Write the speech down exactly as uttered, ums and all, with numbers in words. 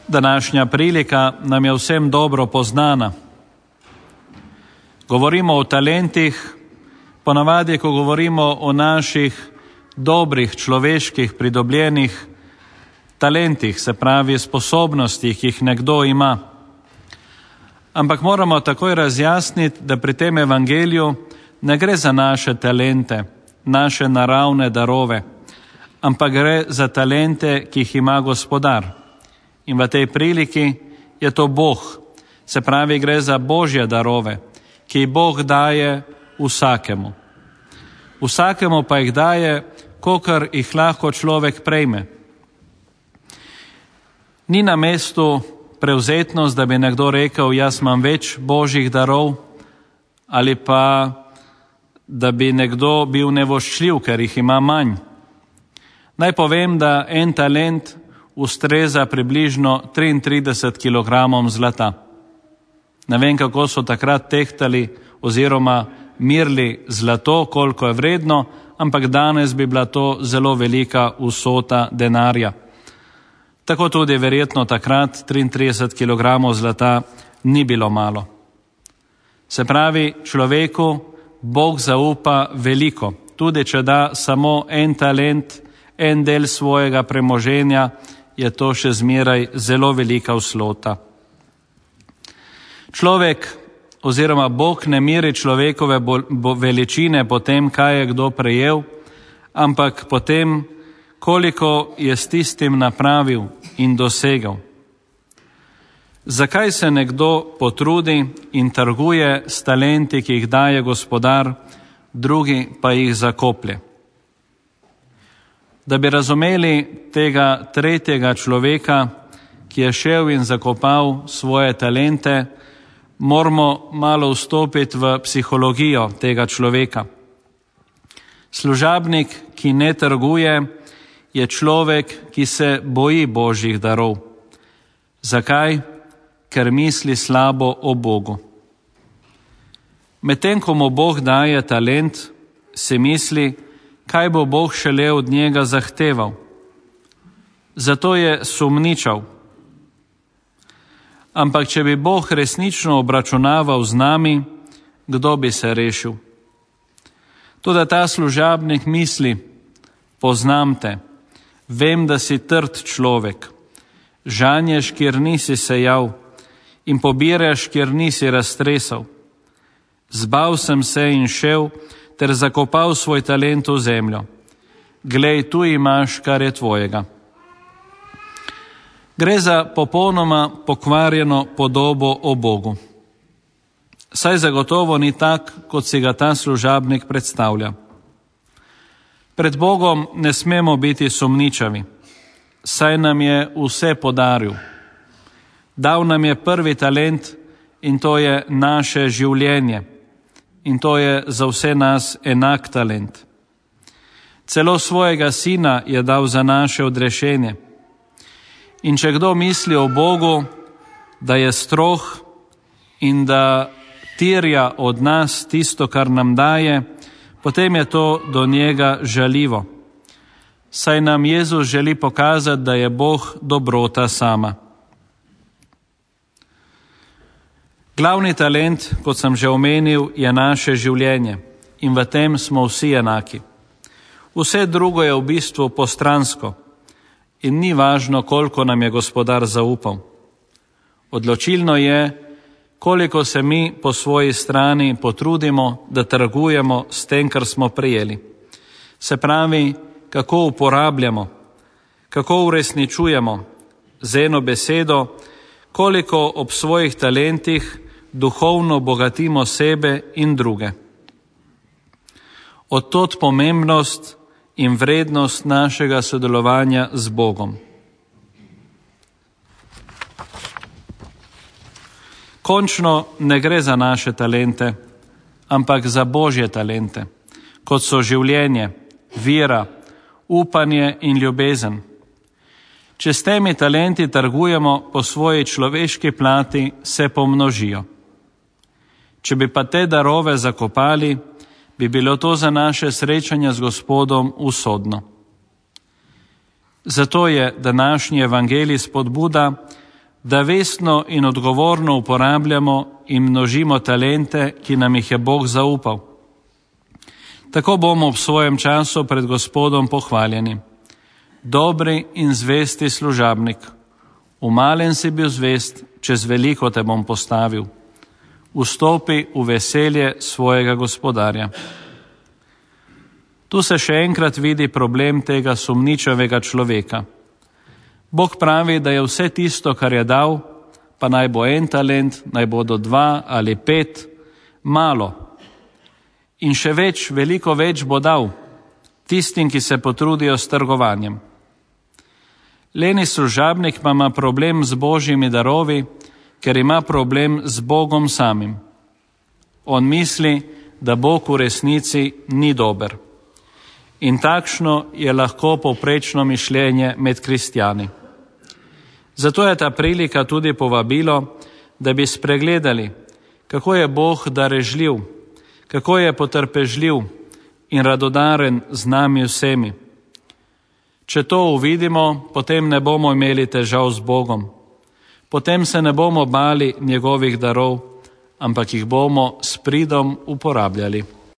Današnja prilika nam je vsem dobro poznana. Govorimo o talentih, ponavadi, ko govorimo o naših dobrih človeških pridobljenih talentih, se pravi sposobnostih, ki jih nekdo ima. Ampak moramo takoj razjasniti, da pri tem evangeliju ne gre za naše talente, naše naravne darove, ampak gre za talente, ki jih ima Gospodar. In v tej priliki je to Bog, se pravi, gre za Božje darove, ki jih Bog daje vsakemu. Vsakemu pa jih daje, kolikor jih lahko človek prejme. Ni na mestu prevzetnost, da bi nekdo rekel, jaz imam več Božjih darov, ali pa da bi nekdo bil nevoščljiv, ker jih ima manj. Naj povem, da en talent ustreza približno triintrideset kilogramov zlata. Ne vem, kako so takrat tehtali oziroma merili zlato, koliko je vredno, ampak danes bi bila to zelo velika vsota denarja. Tako tudi verjetno takrat triintrideset kilogramov zlata ni bilo malo. Se pravi, človeku Bog zaupa veliko, tudi če da samo en talent, en del svojega premoženja, je to še zmeraj zelo velika vsota. Človek oziroma Bog ne meri človekove bo, bo veličine po tem, kaj je kdo prejel, ampak po tem, koliko je s tistim napravil in dosegel. Zakaj se nekdo potrudi in trguje s talenti, ki jih daje Gospodar, drugi pa jih zakoplje? Da bi razumeli tega tretjega človeka, ki je šel in zakopal svoje talente, moramo malo vstopiti v psihologijo tega človeka. Služabnik, ki ne trguje, je človek, ki se boji Božjih darov. Zakaj? Ker misli slabo o Bogu. Medtem ko mu Bog daje talent, si misli, kaj bo Bog šele od njega zahteval. Zato je sumničav. Ampak če bi Bog resnično obračunaval z nami, kdo bi se rešil? Toda ta služabnik misli, poznam te, vem, da si trd človek, žanješ, kjer nisi sejal, in pobiraš, kjer nisi raztresal. Zbal sem se in šel, ter zakopal svoj talent v zemljo. Glej, tu imaš, kar je tvojega. Gre za popolnoma pokvarjeno podobo o Bogu. Saj zagotovo ni tak, kot si ga ta služabnik predstavlja. Pred Bogom ne smemo biti sumničavi, saj nam je vse podaril. Dal nam je prvi talent in to je naše življenje. In to je za vse nas enak talent. Celo svojega sina je dal za naše odrešenje. In če kdo misli o Bogu, da je strog in da terja od nas tisto, kar nam daje, potem je to do njega žaljivo. Saj nam Jezus želi pokazati, da je Bog dobrota sama. Glavni talent, kot sem že omenil, je naše življenje in v tem smo vsi enaki. Vse drugo je v bistvu postransko in ni važno, koliko nam je Gospodar zaupal. Odločilno je, koliko se mi po svoji strani potrudimo, da trgujemo s tem, kar smo prejeli. Se pravi, kako uporabljamo, kako uresničujemo z eno besedo, koliko ob svojih talentih duhovno bogatimo sebe in druge. Od tod pomembnost in vrednost našega sodelovanja z Bogom. Končno ne gre za naše talente, ampak za Božje talente, kot so življenje, vera, upanje in ljubezen. Če s temi talenti trgujemo po svoji človeški plati, se pomnožijo. Če bi pa te darove zakopali, bi bilo to za naše srečanje z Gospodom usodno. Zato je današnji evangelij spodbuda, da vestno in odgovorno uporabljamo in množimo talente, ki nam jih je Bog zaupal. Tako bomo v svojem času pred Gospodom pohvaljeni. Dobri in zvesti služabnik, v malem si bil zvest, čez veliko te bom postavil. Vstopi v veselje svojega gospodarja. Tu se še enkrat vidi problem tega sumničavega človeka. Bog pravi, da je vse tisto, kar je dal, pa naj bo en talent, naj bodo dva ali pet, malo. In še več, veliko več bo dal tistim, ki se potrudijo s trgovanjem. Leni služabnik pa ima problem z božjimi darovi, ker ima problem z Bogom samim. On misli, da Bog v resnici ni dober. In takšno je lahko povprečno mišljenje med kristjani. Zato je ta prilika tudi povabilo, da bi spregledali, kako je Bog darežljiv, kako je potrpežljiv in radodaren z nami vsemi. Če to uvidimo, potem ne bomo imeli težav z Bogom. Potem se ne bomo bali njegovih darov, ampak jih bomo s pridom uporabljali.